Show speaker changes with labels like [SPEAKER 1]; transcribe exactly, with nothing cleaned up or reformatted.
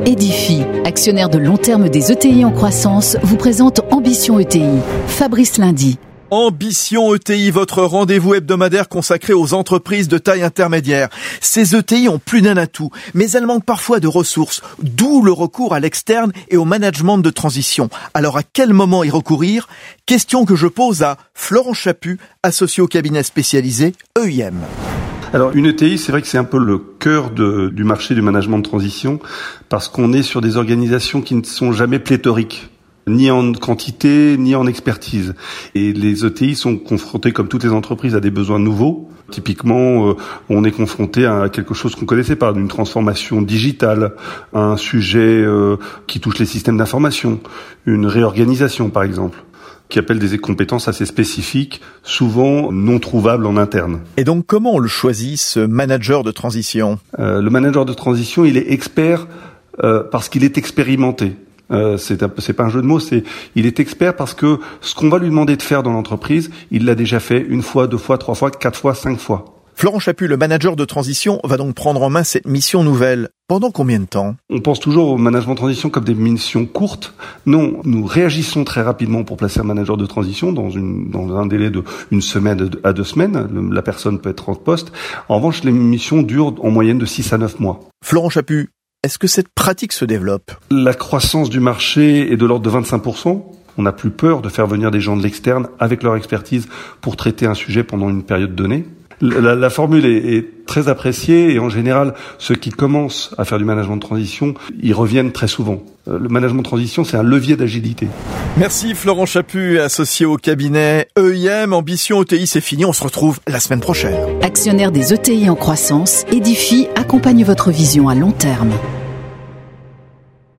[SPEAKER 1] Edifi, actionnaire de long terme des E T I en croissance, vous présente Ambition E T I. Fabrice Lundy.
[SPEAKER 2] Ambition E T I, votre rendez-vous hebdomadaire consacré aux entreprises de taille intermédiaire. Ces E T I ont plus d'un atout, mais elles manquent parfois de ressources, d'où le recours à l'externe et au management de transition. Alors à quel moment y recourir ? Question que je pose à Florent Chaput, associé au cabinet spécialisé E I M.
[SPEAKER 3] Alors une E T I, c'est vrai que c'est un peu le cœur de, du marché du management de transition, parce qu'on est sur des organisations qui ne sont jamais pléthoriques, ni en quantité, ni en expertise. Et les E T I sont confrontés, comme toutes les entreprises, à des besoins nouveaux. Typiquement, euh, on est confronté à quelque chose qu'on connaissait pas, une transformation digitale, un sujet euh, qui touche les systèmes d'information, une réorganisation par exemple, qui appelle des compétences assez spécifiques, souvent non trouvables en interne.
[SPEAKER 2] Et donc, comment on le choisit, ce manager de transition ?
[SPEAKER 3] euh, Le manager de transition, il est expert euh, parce qu'il est expérimenté. Euh, c'est, un, c'est pas un jeu de mots, c'est il est expert parce que ce qu'on va lui demander de faire dans l'entreprise, il l'a déjà fait une fois, deux fois, trois fois, quatre fois, cinq fois.
[SPEAKER 2] Florent Chaput, le manager de transition, va donc prendre en main cette mission nouvelle. Pendant combien de temps ?
[SPEAKER 3] On pense toujours au management de transition comme des missions courtes. Non, nous réagissons très rapidement pour placer un manager de transition dans, une, dans un délai de une semaine à deux semaines. Le, la personne peut être en poste. En revanche, les missions durent en moyenne de six à neuf mois.
[SPEAKER 2] Florent Chaput, est-ce que cette pratique se développe ?
[SPEAKER 3] La croissance du marché est de l'ordre de vingt-cinq pour cent. On n'a plus peur de faire venir des gens de l'externe avec leur expertise pour traiter un sujet pendant une période donnée. La, la formule est, est très appréciée et en général, ceux qui commencent à faire du management de transition, ils reviennent très souvent. Le management de transition, c'est un levier d'agilité.
[SPEAKER 2] Merci Florent Chaput, associé au cabinet E I M. Ambition E T I, c'est fini, on se retrouve la semaine prochaine.
[SPEAKER 1] Actionnaire des E T I en croissance, Edifi accompagne votre vision à long terme.